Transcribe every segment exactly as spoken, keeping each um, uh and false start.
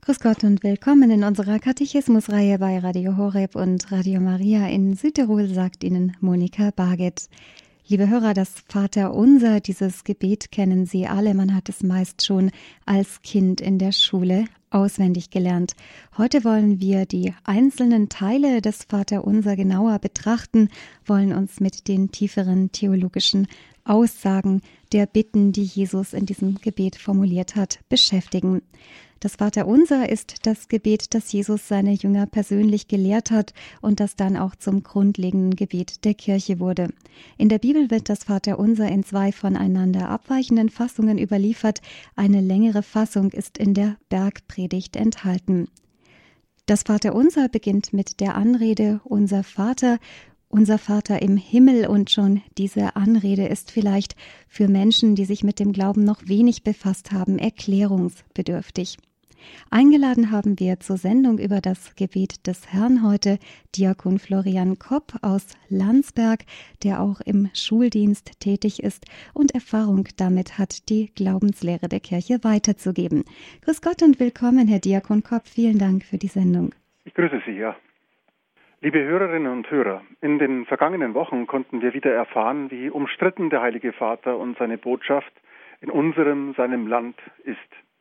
Grüß Gott und willkommen in unserer Katechismusreihe bei Radio Horeb und Radio Maria in Südtirol, sagt Ihnen Monika Barget. Liebe Hörer, das Vaterunser, dieses Gebet kennen Sie alle. Man hat es meist schon als Kind in der Schule auswendig gelernt. Heute wollen wir die einzelnen Teile des Vaterunser genauer betrachten, wollen uns mit den tieferen theologischen Aussagen der Bitten, die Jesus in diesem Gebet formuliert hat, beschäftigen. Das Vaterunser ist das Gebet, das Jesus seine Jünger persönlich gelehrt hat und das dann auch zum grundlegenden Gebet der Kirche wurde. In der Bibel wird das Vaterunser in zwei voneinander abweichenden Fassungen überliefert. Eine längere Fassung ist in der Bergpredigt enthalten. Das Vaterunser beginnt mit der Anrede Unser Vater, unser Vater im Himmel, und schon diese Anrede ist vielleicht für Menschen, die sich mit dem Glauben noch wenig befasst haben, erklärungsbedürftig. Eingeladen haben wir zur Sendung über das Gebet des Herrn heute Diakon Florian Kopp aus Landsberg, der auch im Schuldienst tätig ist und Erfahrung damit hat, die Glaubenslehre der Kirche weiterzugeben. Grüß Gott und willkommen, Herr Diakon Kopp. Vielen Dank für die Sendung. Ich grüße Sie, ja. Liebe Hörerinnen und Hörer, in den vergangenen Wochen konnten wir wieder erfahren, wie umstritten der Heilige Vater und seine Botschaft in unserem, seinem Land ist.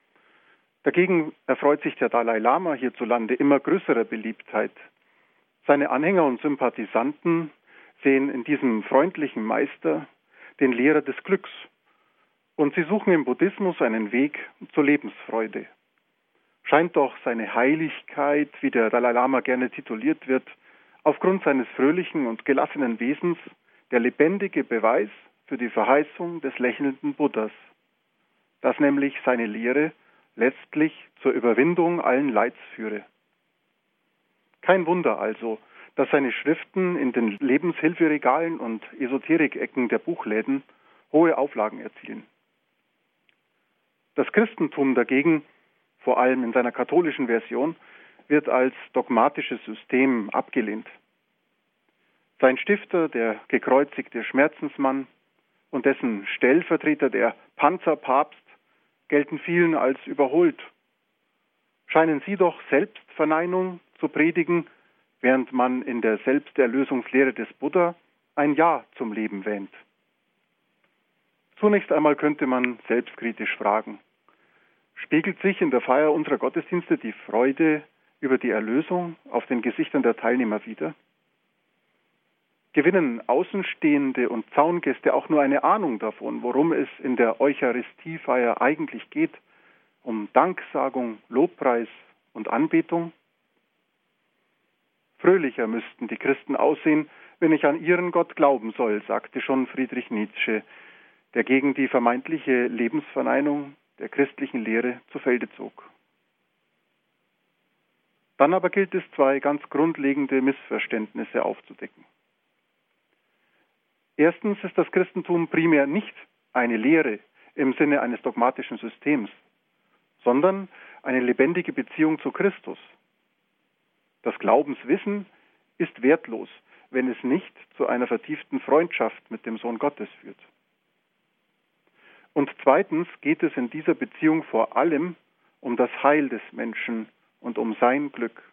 Dagegen erfreut sich der Dalai Lama hierzulande immer größerer Beliebtheit. Seine Anhänger und Sympathisanten sehen in diesem freundlichen Meister den Lehrer des Glücks und sie suchen im Buddhismus einen Weg zur Lebensfreude. Scheint doch seine Heiligkeit, wie der Dalai Lama gerne tituliert wird, aufgrund seines fröhlichen und gelassenen Wesens der lebendige Beweis für die Verheißung des lächelnden Buddhas, dass nämlich seine Lehre letztlich zur Überwindung allen Leids führe. Kein Wunder also, dass seine Schriften in den Lebenshilferegalen und Esoterikecken der Buchläden hohe Auflagen erzielen. Das Christentum dagegen, vor allem in seiner katholischen Version, wird als dogmatisches System abgelehnt. Sein Stifter, der gekreuzigte Schmerzensmann, und dessen Stellvertreter, der Panzerpapst, gelten vielen als überholt. Scheinen sie doch Selbstverneinung zu predigen, während man in der Selbsterlösungslehre des Buddha ein Ja zum Leben wähnt. Zunächst einmal könnte man selbstkritisch fragen: Spiegelt sich in der Feier unserer Gottesdienste die Freude über die Erlösung auf den Gesichtern der Teilnehmer wider? Gewinnen Außenstehende und Zaungäste auch nur eine Ahnung davon, worum es in der Eucharistiefeier eigentlich geht, um Danksagung, Lobpreis und Anbetung? Fröhlicher müssten die Christen aussehen, wenn ich an ihren Gott glauben soll, sagte schon Friedrich Nietzsche, der gegen die vermeintliche Lebensverneinung der christlichen Lehre zu Felde zog. Dann aber gilt es, zwei ganz grundlegende Missverständnisse aufzudecken. Erstens ist das Christentum primär nicht eine Lehre im Sinne eines dogmatischen Systems, sondern eine lebendige Beziehung zu Christus. Das Glaubenswissen ist wertlos, wenn es nicht zu einer vertieften Freundschaft mit dem Sohn Gottes führt. Und zweitens geht es in dieser Beziehung vor allem um das Heil des Menschen und um sein Glück.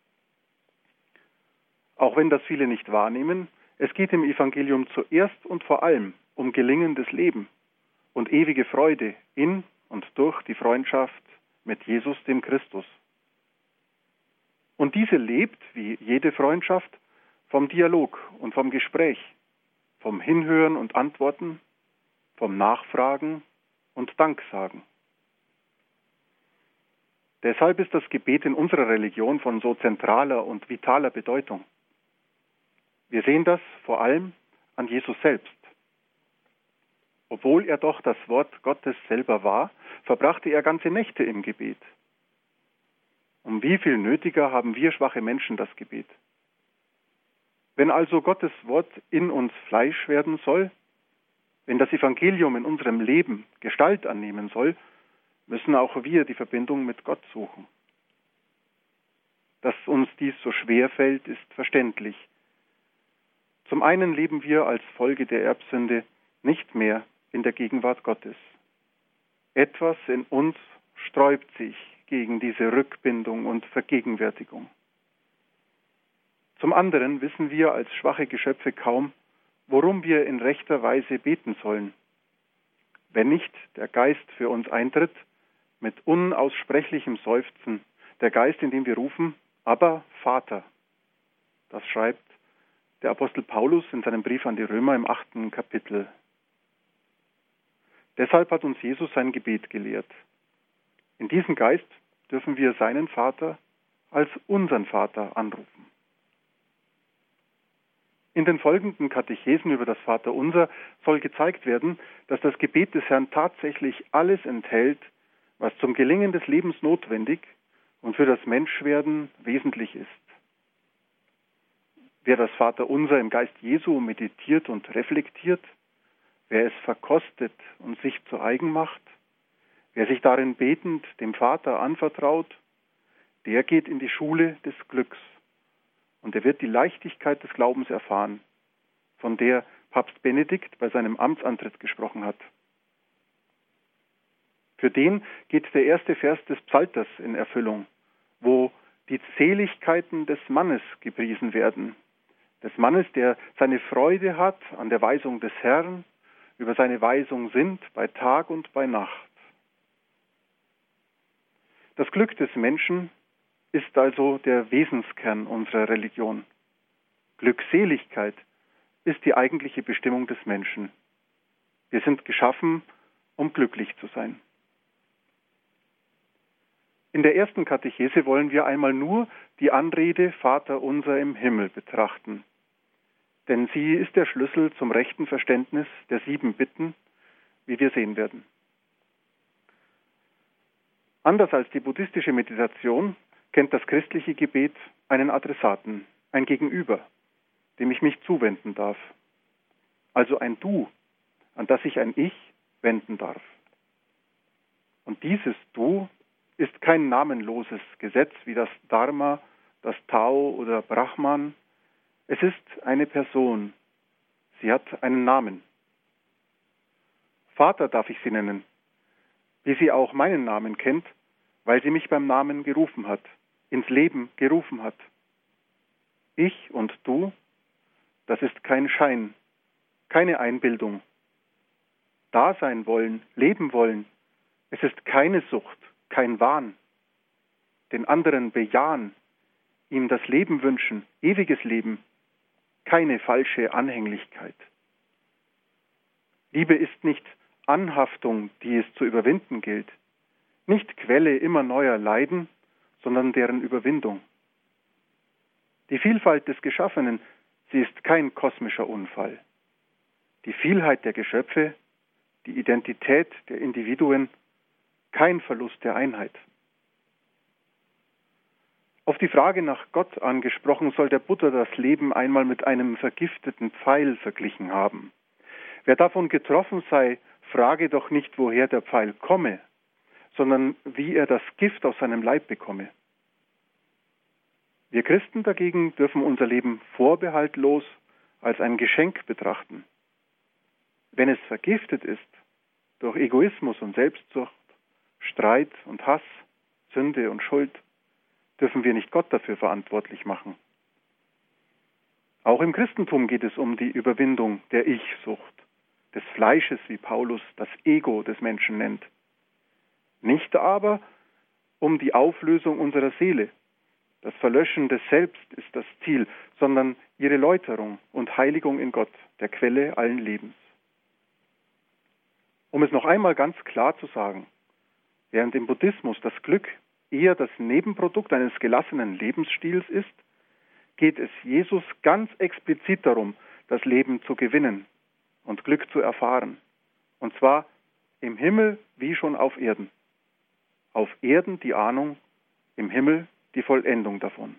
Auch wenn das viele nicht wahrnehmen, es geht im Evangelium zuerst und vor allem um gelingendes Leben und ewige Freude in und durch die Freundschaft mit Jesus, dem Christus. Und diese lebt, wie jede Freundschaft, vom Dialog und vom Gespräch, vom Hinhören und Antworten, vom Nachfragen und Danksagen. Deshalb ist das Gebet in unserer Religion von so zentraler und vitaler Bedeutung. Wir sehen das vor allem an Jesus selbst. Obwohl er doch das Wort Gottes selber war, verbrachte er ganze Nächte im Gebet. Um wie viel nötiger haben wir schwache Menschen das Gebet? Wenn also Gottes Wort in uns Fleisch werden soll, wenn das Evangelium in unserem Leben Gestalt annehmen soll, müssen auch wir die Verbindung mit Gott suchen. Dass uns dies so schwer fällt, ist verständlich. Zum einen leben wir als Folge der Erbsünde nicht mehr in der Gegenwart Gottes. Etwas in uns sträubt sich gegen diese Rückbindung und Vergegenwärtigung. Zum anderen wissen wir als schwache Geschöpfe kaum, worum wir in rechter Weise beten sollen. Wenn nicht der Geist für uns eintritt, mit unaussprechlichem Seufzen, der Geist, in dem wir rufen, aber Vater. Das schreibt der Apostel Paulus in seinem Brief an die Römer im achten Kapitel. Deshalb hat uns Jesus sein Gebet gelehrt. In diesem Geist dürfen wir seinen Vater als unseren Vater anrufen. In den folgenden Katechesen über das Vaterunser soll gezeigt werden, dass das Gebet des Herrn tatsächlich alles enthält, was zum Gelingen des Lebens notwendig und für das Menschwerden wesentlich ist. Wer das Vaterunser im Geist Jesu meditiert und reflektiert, wer es verkostet und sich zu eigen macht, wer sich darin betend dem Vater anvertraut, der geht in die Schule des Glücks und er wird die Leichtigkeit des Glaubens erfahren, von der Papst Benedikt bei seinem Amtsantritt gesprochen hat. Für den geht der erste Vers des Psalters in Erfüllung, wo die Seligkeiten des Mannes gepriesen werden, des Mannes, der seine Freude hat an der Weisung des Herrn, über seine Weisung sinnt bei Tag und bei Nacht. Das Glück des Menschen ist also der Wesenskern unserer Religion. Glückseligkeit ist die eigentliche Bestimmung des Menschen. Wir sind geschaffen, um glücklich zu sein. In der ersten Katechese wollen wir einmal nur die Anrede Vater unser im Himmel betrachten. Denn sie ist der Schlüssel zum rechten Verständnis der sieben Bitten, wie wir sehen werden. Anders als die buddhistische Meditation kennt das christliche Gebet einen Adressaten, ein Gegenüber, dem ich mich zuwenden darf. Also ein Du, an das sich ein Ich wenden darf. Und dieses Du ist kein namenloses Gesetz wie das Dharma, das Tao oder Brahman. Es ist eine Person. Sie hat einen Namen. Vater darf ich sie nennen, wie sie auch meinen Namen kennt, weil sie mich beim Namen gerufen hat, ins Leben gerufen hat. Ich und du, das ist kein Schein, keine Einbildung. Da sein wollen, leben wollen, es ist keine Sucht, kein Wahn. Den anderen bejahen, ihm das Leben wünschen, ewiges Leben, keine falsche Anhänglichkeit. Liebe ist nicht Anhaftung, die es zu überwinden gilt, nicht Quelle immer neuer Leiden, sondern deren Überwindung. Die Vielfalt des Geschaffenen, sie ist kein kosmischer Unfall. Die Vielheit der Geschöpfe, die Identität der Individuen, kein Verlust der Einheit. Auf die Frage nach Gott angesprochen, soll der Buddha das Leben einmal mit einem vergifteten Pfeil verglichen haben. Wer davon getroffen sei, frage doch nicht, woher der Pfeil komme, sondern wie er das Gift aus seinem Leib bekomme. Wir Christen dagegen dürfen unser Leben vorbehaltlos als ein Geschenk betrachten. Wenn es vergiftet ist, durch Egoismus und Selbstsucht, Streit und Hass, Sünde und Schuld, dürfen wir nicht Gott dafür verantwortlich machen. Auch im Christentum geht es um die Überwindung der Ich-Sucht, des Fleisches, wie Paulus das Ego des Menschen nennt. Nicht aber um die Auflösung unserer Seele. Das Verlöschen des Selbst ist das Ziel, sondern ihre Läuterung und Heiligung in Gott, der Quelle allen Lebens. Um es noch einmal ganz klar zu sagen, während im Buddhismus das Glück eher das Nebenprodukt eines gelassenen Lebensstils ist, geht es Jesus ganz explizit darum, das Leben zu gewinnen und Glück zu erfahren. Und zwar im Himmel wie schon auf Erden. Auf Erden die Ahnung, im Himmel die Vollendung davon.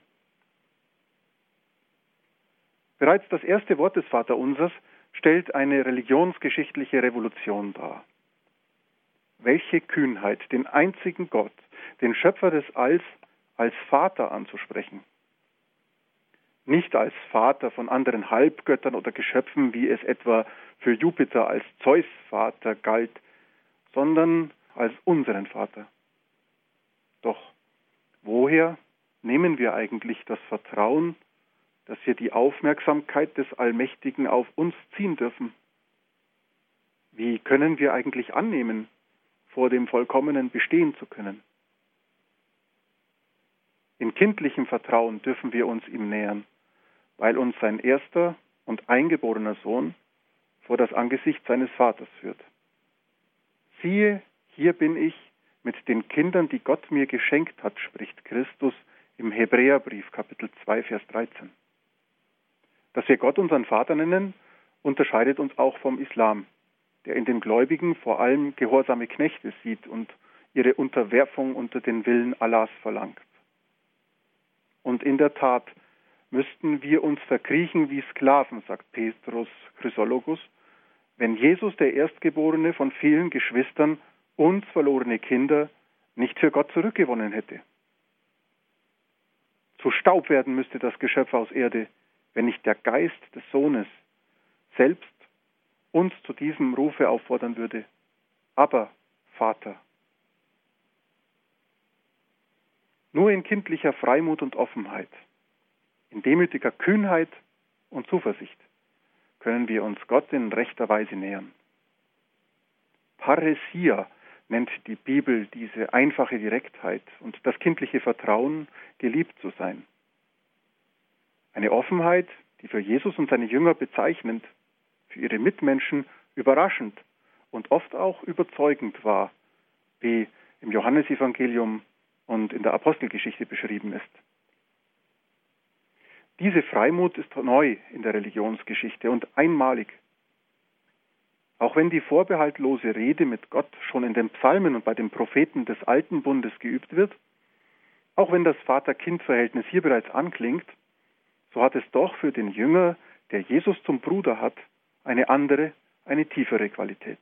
Bereits das erste Wort des Vaterunsers stellt eine religionsgeschichtliche Revolution dar. Welche Kühnheit, den einzigen Gott, den Schöpfer des Alls, als Vater anzusprechen. Nicht als Vater von anderen Halbgöttern oder Geschöpfen, wie es etwa für Jupiter als Zeus-Vater galt, sondern als unseren Vater. Doch woher nehmen wir eigentlich das Vertrauen, dass wir die Aufmerksamkeit des Allmächtigen auf uns ziehen dürfen? Wie können wir eigentlich annehmen, vor dem Vollkommenen bestehen zu können? In kindlichem Vertrauen dürfen wir uns ihm nähern, weil uns sein erster und eingeborener Sohn vor das Angesicht seines Vaters führt. Siehe, hier bin ich mit den Kindern, die Gott mir geschenkt hat, spricht Christus im Hebräerbrief, Kapitel zwei, Vers dreizehn. Dass wir Gott unseren Vater nennen, unterscheidet uns auch vom Islam, der in den Gläubigen vor allem gehorsame Knechte sieht und ihre Unterwerfung unter den Willen Allahs verlangt. Und in der Tat müssten wir uns verkriechen wie Sklaven, sagt Petrus Chrysologus, wenn Jesus, der Erstgeborene von vielen Geschwistern, uns verlorene Kinder nicht für Gott zurückgewonnen hätte. Zu Staub werden müsste das Geschöpf aus Erde, wenn nicht der Geist des Sohnes selbst uns zu diesem Rufe auffordern würde. Aber, Vater. Nur in kindlicher Freimut und Offenheit, in demütiger Kühnheit und Zuversicht können wir uns Gott in rechter Weise nähern. Paresia nennt die Bibel diese einfache Direktheit und das kindliche Vertrauen, geliebt zu sein. Eine Offenheit, die für Jesus und seine Jünger bezeichnend, für ihre Mitmenschen überraschend und oft auch überzeugend war, wie im Johannesevangelium und in der Apostelgeschichte beschrieben ist. Diese Freimut ist neu in der Religionsgeschichte und einmalig. Auch wenn die vorbehaltlose Rede mit Gott schon in den Psalmen und bei den Propheten des Alten Bundes geübt wird, auch wenn das Vater-Kind-Verhältnis hier bereits anklingt, so hat es doch für den Jünger, der Jesus zum Bruder hat, eine andere, eine tiefere Qualität.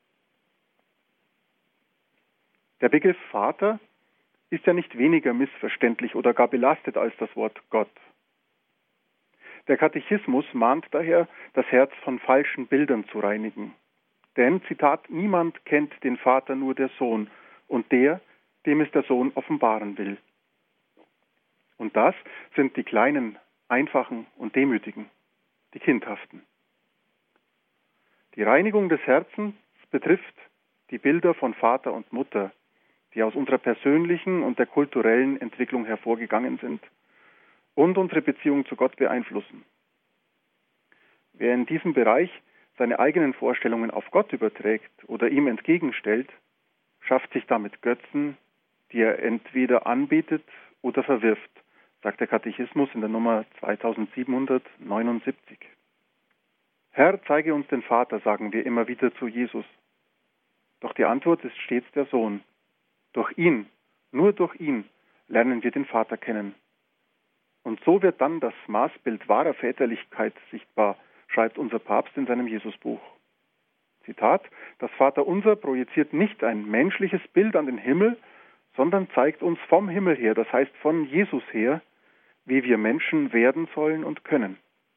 Der Begriff Vater ist ja nicht weniger missverständlich oder gar belastet als das Wort Gott. Der Katechismus mahnt daher, das Herz von falschen Bildern zu reinigen. Denn, Zitat, niemand kennt den Vater, nur der Sohn und der, dem es der Sohn offenbaren will. Und das sind die kleinen, einfachen und demütigen, die kindhaften. Die Reinigung des Herzens betrifft die Bilder von Vater und Mutter, die aus unserer persönlichen und der kulturellen Entwicklung hervorgegangen sind und unsere Beziehung zu Gott beeinflussen. Wer in diesem Bereich seine eigenen Vorstellungen auf Gott überträgt oder ihm entgegenstellt, schafft sich damit Götzen, die er entweder anbetet oder verwirft, sagt der Katechismus in der Nummer zweitausendsiebenhundertneunundsiebzig. Herr, zeige uns den Vater, sagen wir immer wieder zu Jesus. Doch die Antwort ist stets der Sohn. Durch ihn, nur durch ihn, lernen wir den Vater kennen. Und so wird dann das Maßbild wahrer Väterlichkeit sichtbar, schreibt unser Papst in seinem Jesusbuch. Zitat, das Vaterunser projiziert nicht ein menschliches Bild an den Himmel, sondern zeigt uns vom Himmel her, das heißt von Jesus her, wie wir Menschen werden sollen und können.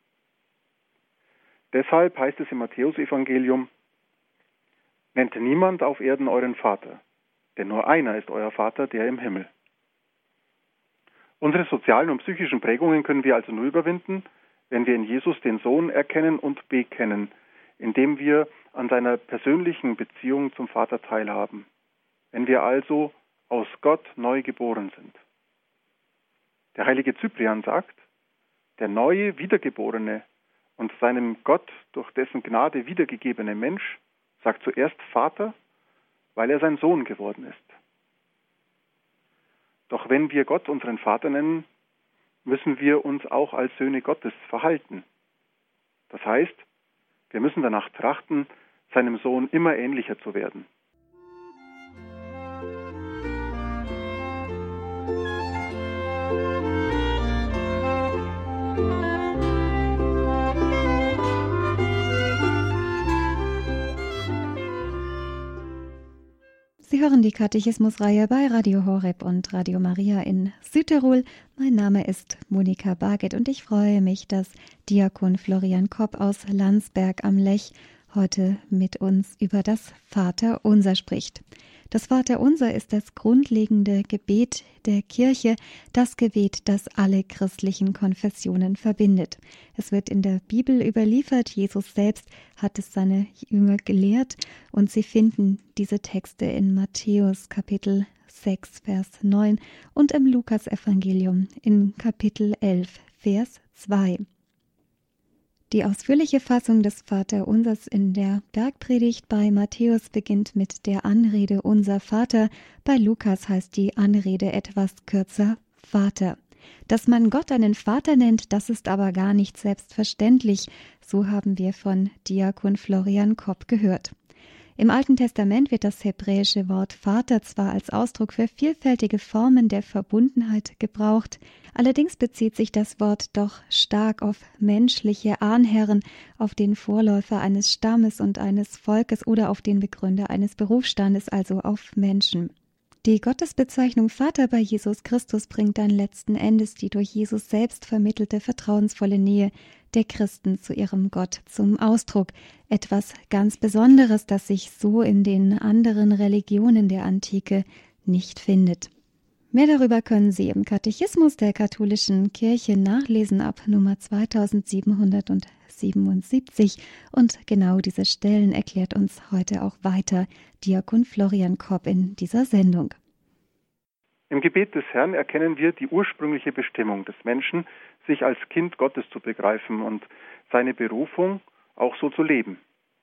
Deshalb heißt es im Matthäusevangelium, nennt niemand auf Erden euren Vater, denn nur einer ist euer Vater, der im Himmel. Unsere sozialen und psychischen Prägungen können wir also nur überwinden, wenn wir in Jesus den Sohn erkennen und bekennen, indem wir an seiner persönlichen Beziehung zum Vater teilhaben. Wenn wir also aus Gott neu geboren sind. Der heilige Cyprian sagt, der neue, wiedergeborene und seinem Gott durch dessen Gnade wiedergegebene Mensch sagt zuerst Vater, weil er sein Sohn geworden ist. Doch wenn wir Gott unseren Vater nennen, müssen wir uns auch als Söhne Gottes verhalten. Das heißt, wir müssen danach trachten, seinem Sohn immer ähnlicher zu werden. Sie hören die Katechismusreihe bei Radio Horeb und Radio Maria in Südtirol. Mein Name ist Monika Barget und ich freue mich, dass Diakon Florian Kopp aus Landsberg am Lech heute mit uns über das Vaterunser spricht. Das Vaterunser ist das grundlegende Gebet der Kirche, das Gebet, das alle christlichen Konfessionen verbindet. Es wird in der Bibel überliefert, Jesus selbst hat es seine Jünger gelehrt und sie finden diese Texte in Matthäus Kapitel sechs, Vers neun und im Lukas-Evangelium in Kapitel elf, Vers zwei. Die ausführliche Fassung des Vaterunsers in der Bergpredigt bei Matthäus beginnt mit der Anrede Unser Vater, bei Lukas heißt die Anrede etwas kürzer Vater. Dass man Gott einen Vater nennt, das ist aber gar nicht selbstverständlich, so haben wir von Diakon Florian Kopp gehört. Im Alten Testament wird das hebräische Wort Vater zwar als Ausdruck für vielfältige Formen der Verbundenheit gebraucht, allerdings bezieht sich das Wort doch stark auf menschliche Ahnherren, auf den Vorläufer eines Stammes und eines Volkes oder auf den Begründer eines Berufsstandes, also auf Menschen. Die Gottesbezeichnung Vater bei Jesus Christus bringt dann letzten Endes die durch Jesus selbst vermittelte vertrauensvolle Nähe der Christen zu ihrem Gott zum Ausdruck. Etwas ganz Besonderes, das sich so in den anderen Religionen der Antike nicht findet. Mehr darüber können Sie im Katechismus der katholischen Kirche nachlesen ab Nummer zweitausendsiebenhundertsiebenundsiebzig und genau diese Stellen erklärt uns heute auch weiter Diakon Florian Kopp in dieser Sendung. Im Gebet des Herrn erkennen wir die ursprüngliche Bestimmung des Menschen, sich als Kind Gottes zu begreifen und seine Berufung auch so zu leben.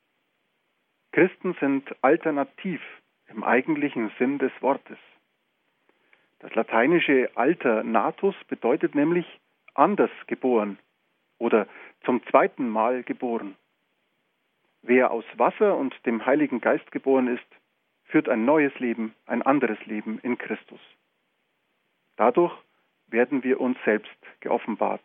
Christen sind alternativ im eigentlichen Sinn des Wortes. Das lateinische Alternatus bedeutet nämlich anders geboren oder zum zweiten Mal geboren. Wer aus Wasser und dem Heiligen Geist geboren ist, führt ein neues Leben, ein anderes Leben in Christus. Dadurch werden wir uns selbst geoffenbart.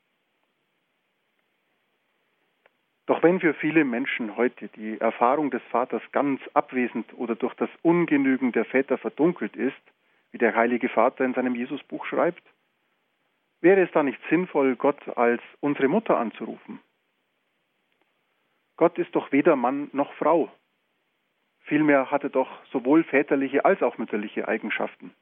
Doch wenn für viele Menschen heute die Erfahrung des Vaters ganz abwesend oder durch das Ungenügen der Väter verdunkelt ist, wie der Heilige Vater in seinem Jesusbuch schreibt, wäre es da nicht sinnvoll, Gott als unsere Mutter anzurufen? Gott ist doch weder Mann noch Frau. Vielmehr hat er doch sowohl väterliche als auch mütterliche Eigenschaften.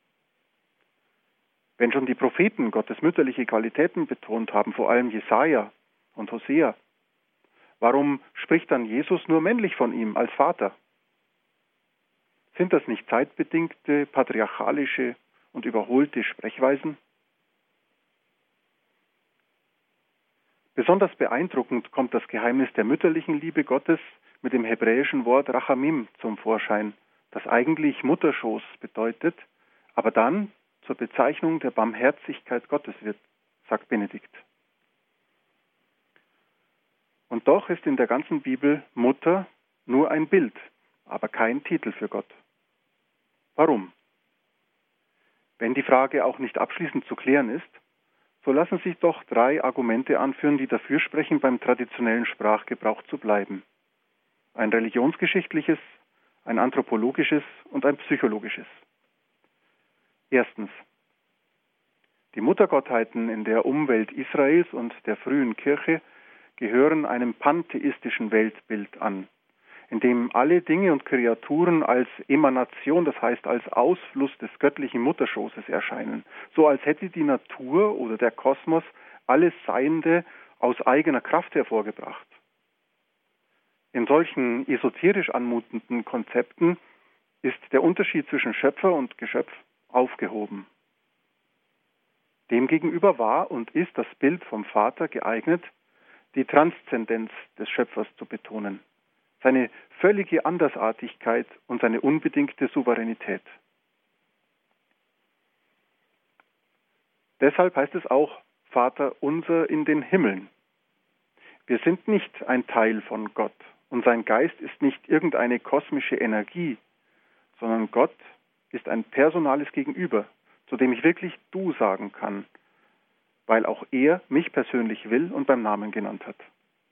Wenn schon die Propheten Gottes mütterliche Qualitäten betont haben, vor allem Jesaja und Hosea, warum spricht dann Jesus nur männlich von ihm als Vater? Sind das nicht zeitbedingte, patriarchalische und überholte Sprechweisen? Besonders beeindruckend kommt das Geheimnis der mütterlichen Liebe Gottes mit dem hebräischen Wort Rachamim zum Vorschein, das eigentlich Mutterschoß bedeutet, aber dann zur Bezeichnung der Barmherzigkeit Gottes wird, sagt Benedikt. Und doch ist in der ganzen Bibel Mutter nur ein Bild, aber kein Titel für Gott. Warum? Wenn die Frage auch nicht abschließend zu klären ist, so lassen sich doch drei Argumente anführen, die dafür sprechen, beim traditionellen Sprachgebrauch zu bleiben. Ein religionsgeschichtliches, ein anthropologisches und ein psychologisches. Erstens. Die Muttergottheiten in der Umwelt Israels und der frühen Kirche gehören einem pantheistischen Weltbild an, in dem alle Dinge und Kreaturen als Emanation, das heißt als Ausfluss des göttlichen Mutterschoßes erscheinen, so als hätte die Natur oder der Kosmos alles Seiende aus eigener Kraft hervorgebracht. In solchen esoterisch anmutenden Konzepten ist der Unterschied zwischen Schöpfer und Geschöpf aufgehoben. Demgegenüber war und ist das Bild vom Vater geeignet, die Transzendenz des Schöpfers zu betonen, seine völlige Andersartigkeit und seine unbedingte Souveränität. Deshalb heißt es auch Vater unser in den Himmeln. Wir sind nicht ein Teil von Gott und sein Geist ist nicht irgendeine kosmische Energie, sondern Gott ist ein personales Gegenüber, zu dem ich wirklich du sagen kann, weil auch er mich persönlich will und beim Namen genannt hat.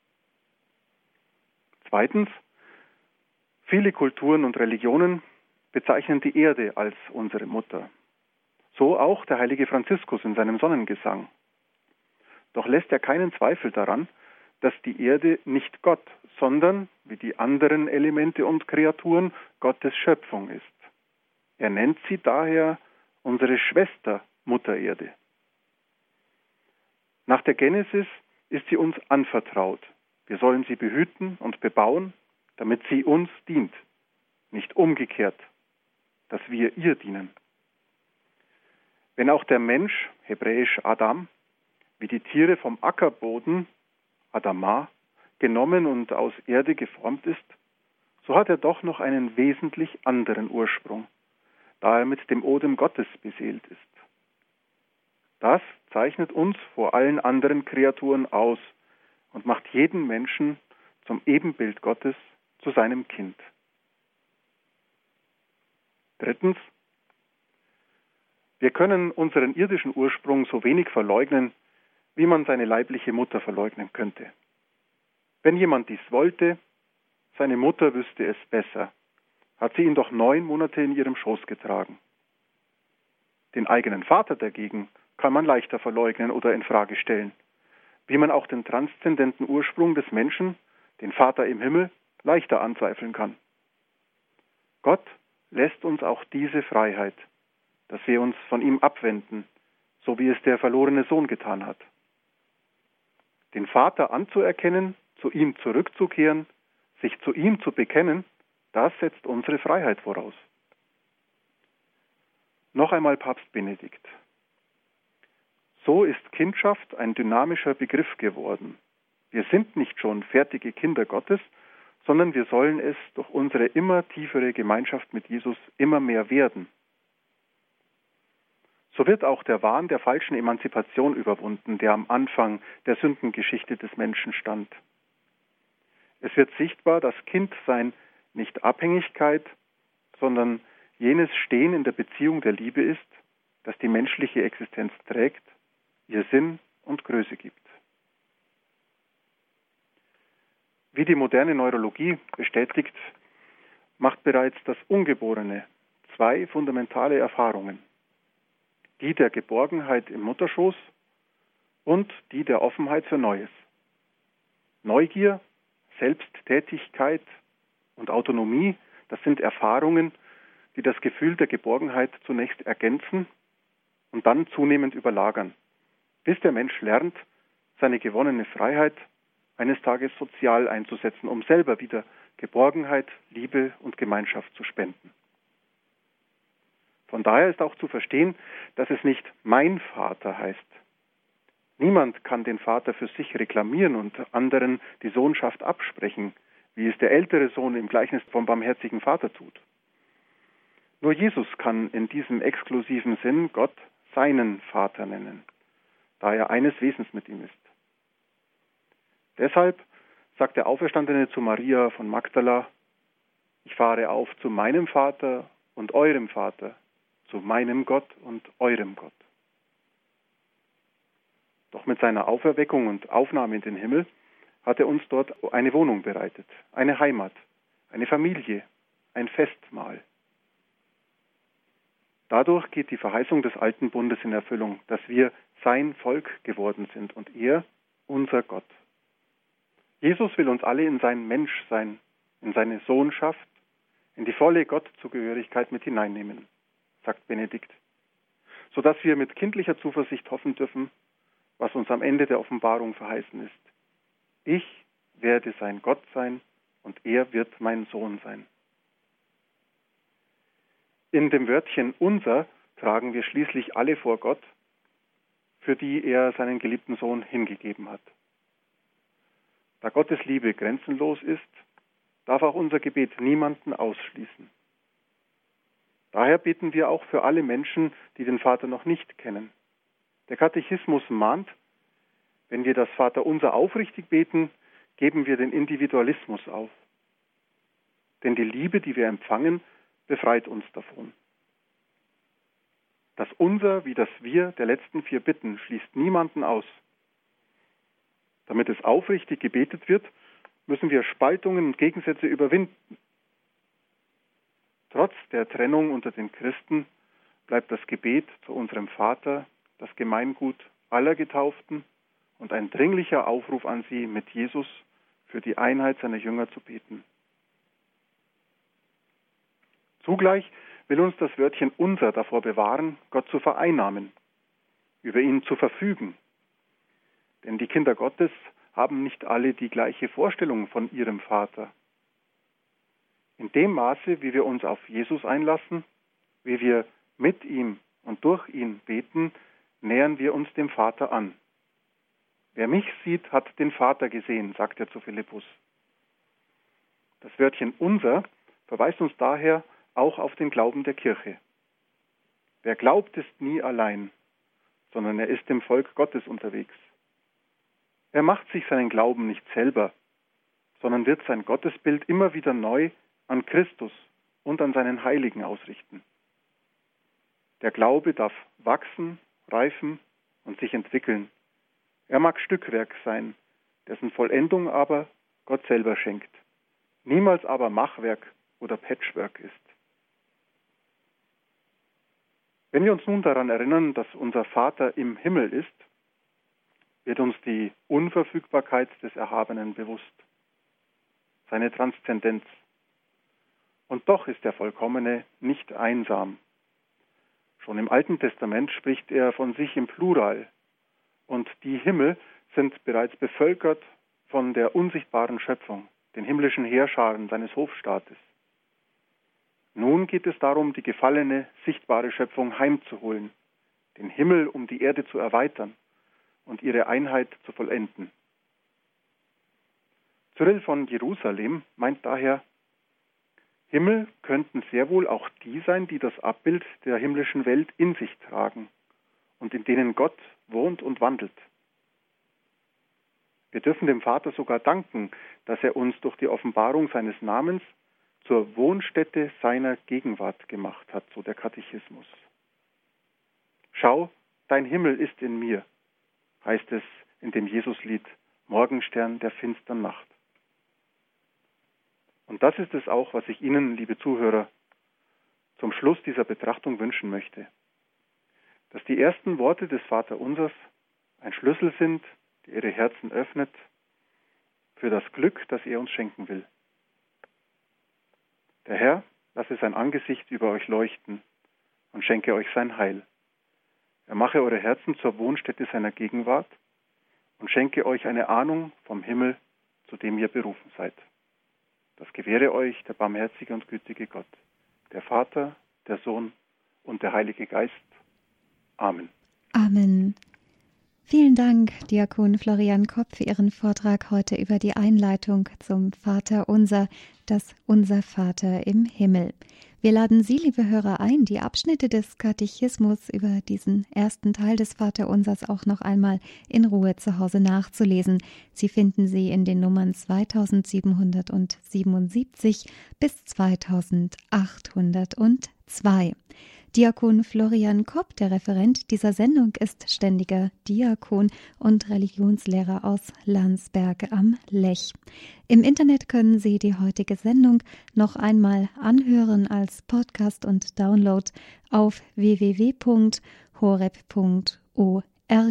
Zweitens, viele Kulturen und Religionen bezeichnen die Erde als unsere Mutter. So auch der heilige Franziskus in seinem Sonnengesang. Doch lässt er keinen Zweifel daran, dass die Erde nicht Gott, sondern, wie die anderen Elemente und Kreaturen, Gottes Schöpfung ist. Er nennt sie daher unsere Schwester Mutter Erde. Nach der Genesis ist sie uns anvertraut. Wir sollen sie behüten und bebauen, damit sie uns dient, nicht umgekehrt, dass wir ihr dienen. Wenn auch der Mensch, hebräisch Adam, wie die Tiere vom Ackerboden, Adama, genommen und aus Erde geformt ist, so hat er doch noch einen wesentlich anderen Ursprung, da er mit dem Odem Gottes beseelt ist. Das zeichnet uns vor allen anderen Kreaturen aus und macht jeden Menschen zum Ebenbild Gottes, zu seinem Kind. Drittens, wir können unseren irdischen Ursprung so wenig verleugnen, wie man seine leibliche Mutter verleugnen könnte. Wenn jemand dies wollte, seine Mutter wüsste es besser, hat sie ihn doch neun Monate in ihrem Schoß getragen. Den eigenen Vater dagegen kann man leichter verleugnen oder in Frage stellen, wie man auch den transzendenten Ursprung des Menschen, den Vater im Himmel, leichter anzweifeln kann. Gott lässt uns auch diese Freiheit, dass wir uns von ihm abwenden, so wie es der verlorene Sohn getan hat. Den Vater anzuerkennen, zu ihm zurückzukehren, sich zu ihm zu bekennen, das setzt unsere Freiheit voraus. Noch einmal Papst Benedikt. So ist Kindschaft ein dynamischer Begriff geworden. Wir sind nicht schon fertige Kinder Gottes, sondern wir sollen es durch unsere immer tiefere Gemeinschaft mit Jesus immer mehr werden. So wird auch der Wahn der falschen Emanzipation überwunden, der am Anfang der Sündengeschichte des Menschen stand. Es wird sichtbar, dass Kindsein nicht Abhängigkeit, sondern jenes Stehen in der Beziehung der Liebe ist, das die menschliche Existenz trägt, ihr Sinn und Größe gibt. Wie die moderne Neurologie bestätigt, macht bereits das Ungeborene zwei fundamentale Erfahrungen. Die der Geborgenheit im Mutterschoß und die der Offenheit für Neues. Neugier, Selbsttätigkeit und Autonomie, das sind Erfahrungen, die das Gefühl der Geborgenheit zunächst ergänzen und dann zunehmend überlagern, bis der Mensch lernt, seine gewonnene Freiheit eines Tages sozial einzusetzen, um selber wieder Geborgenheit, Liebe und Gemeinschaft zu spenden. Von daher ist auch zu verstehen, dass es nicht mein Vater heißt. Niemand kann den Vater für sich reklamieren und anderen die Sohnschaft absprechen, wie es der ältere Sohn im Gleichnis vom barmherzigen Vater tut. Nur Jesus kann in diesem exklusiven Sinn Gott seinen Vater nennen, da er eines Wesens mit ihm ist. Deshalb sagt der Auferstandene zu Maria von Magdala: Ich fahre auf zu meinem Vater und eurem Vater, zu meinem Gott und eurem Gott. Doch mit seiner Auferweckung und Aufnahme in den Himmel hat er uns dort eine Wohnung bereitet, eine Heimat, eine Familie, ein Festmahl. Dadurch geht die Verheißung des alten Bundes in Erfüllung, dass wir sein Volk geworden sind und er unser Gott. Jesus will uns alle in sein Menschsein, in seine Sohnschaft, in die volle Gottzugehörigkeit mit hineinnehmen, sagt Benedikt, sodass wir mit kindlicher Zuversicht hoffen dürfen, was uns am Ende der Offenbarung verheißen ist. Ich werde sein Gott sein und er wird mein Sohn sein. In dem Wörtchen unser tragen wir schließlich alle vor Gott, für die er seinen geliebten Sohn hingegeben hat. Da Gottes Liebe grenzenlos ist, darf auch unser Gebet niemanden ausschließen. Daher beten wir auch für alle Menschen, die den Vater noch nicht kennen. Der Katechismus mahnt, wenn wir das Vaterunser aufrichtig beten, geben wir den Individualismus auf. Denn die Liebe, die wir empfangen, befreit uns davon. Das Unser wie das Wir der letzten vier Bitten schließt niemanden aus. Damit es aufrichtig gebetet wird, müssen wir Spaltungen und Gegensätze überwinden. Trotz der Trennung unter den Christen bleibt das Gebet zu unserem Vater das Gemeingut aller Getauften und ein dringlicher Aufruf an sie, mit Jesus für die Einheit seiner Jünger zu beten. Zugleich will uns das Wörtchen unser davor bewahren, Gott zu vereinnahmen, über ihn zu verfügen. Denn die Kinder Gottes haben nicht alle die gleiche Vorstellung von ihrem Vater. In dem Maße, wie wir uns auf Jesus einlassen, wie wir mit ihm und durch ihn beten, nähern wir uns dem Vater an. Wer mich sieht, hat den Vater gesehen, sagt er zu Philippus. Das Wörtchen unser verweist uns daher auch auf den Glauben der Kirche. Wer glaubt, ist nie allein, sondern er ist im Volk Gottes unterwegs. Er macht sich seinen Glauben nicht selber, sondern wird sein Gottesbild immer wieder neu an Christus und an seinen Heiligen ausrichten. Der Glaube darf wachsen, reifen und sich entwickeln. Er mag Stückwerk sein, dessen Vollendung aber Gott selber schenkt, niemals aber Machwerk oder Patchwork ist. Wenn wir uns nun daran erinnern, dass unser Vater im Himmel ist, wird uns die Unverfügbarkeit des Erhabenen bewusst, seine Transzendenz. Und doch ist der Vollkommene nicht einsam. Schon im Alten Testament spricht er von sich im Plural. Und die Himmel sind bereits bevölkert von der unsichtbaren Schöpfung, den himmlischen Heerscharen seines Hofstaates. Nun geht es darum, die gefallene, sichtbare Schöpfung heimzuholen, den Himmel um die Erde zu erweitern und ihre Einheit zu vollenden. Cyrill von Jerusalem meint daher, Himmel könnten sehr wohl auch die sein, die das Abbild der himmlischen Welt in sich tragen und in denen Gott wohnt und wandelt. Wir dürfen dem Vater sogar danken, dass er uns durch die Offenbarung seines Namens zur Wohnstätte seiner Gegenwart gemacht hat, so der Katechismus. Schau, dein Himmel ist in mir, heißt es in dem Jesuslied Morgenstern der finstern Nacht. Und das ist es auch, was ich Ihnen, liebe Zuhörer, zum Schluss dieser Betrachtung wünschen möchte. Dass die ersten Worte des Vaterunsers ein Schlüssel sind, der Ihre Herzen öffnet für das Glück, das er uns schenken will. Der Herr lasse sein Angesicht über euch leuchten und schenke euch sein Heil. Er mache eure Herzen zur Wohnstätte seiner Gegenwart und schenke euch eine Ahnung vom Himmel, zu dem ihr berufen seid. Das gewähre euch der barmherzige und gütige Gott, der Vater, der Sohn und der Heilige Geist. Amen. Amen. Vielen Dank, Diakon Florian Kopp, für Ihren Vortrag heute über die Einleitung zum Vaterunser, das Unser Vater im Himmel. Wir laden Sie, liebe Hörer, ein, die Abschnitte des Katechismus über diesen ersten Teil des Vaterunsers auch noch einmal in Ruhe zu Hause nachzulesen. Sie finden sie in den Nummern zweitausendsiebenhundertsiebenundsiebzig bis zweitausendachthundertzwei. Diakon Florian Kopp, der Referent dieser Sendung, ist ständiger Diakon und Religionslehrer aus Landsberg am Lech. Im Internet können Sie die heutige Sendung noch einmal anhören als Podcast und Download auf w w w punkt horeb punkt org.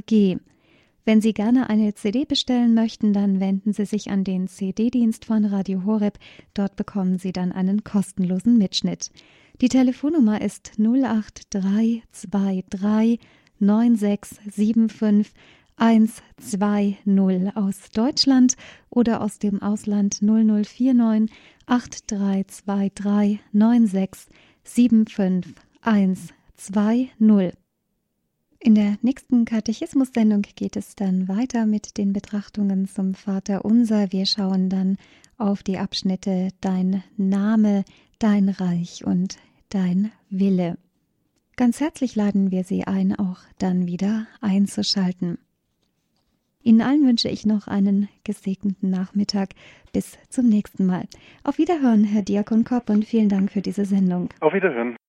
Wenn Sie gerne eine C D bestellen möchten, dann wenden Sie sich an den C D-Dienst von Radio Horeb. Dort bekommen Sie dann einen kostenlosen Mitschnitt. Die Telefonnummer ist null acht drei zwei drei neun sechs sieben fünf eins zwei null aus Deutschland oder aus dem Ausland null null vier neun acht drei zwei drei neun sechs sieben fünf eins zwei null. In der nächsten Katechismus-Sendung geht es dann weiter mit den Betrachtungen zum Vaterunser. Wir schauen dann auf die Abschnitte Dein Name, Dein Reich und Dein Wille. Ganz herzlich laden wir Sie ein, auch dann wieder einzuschalten. Ihnen allen wünsche ich noch einen gesegneten Nachmittag. Bis zum nächsten Mal. Auf Wiederhören, Herr Diakon Kopp, und vielen Dank für diese Sendung. Auf Wiederhören.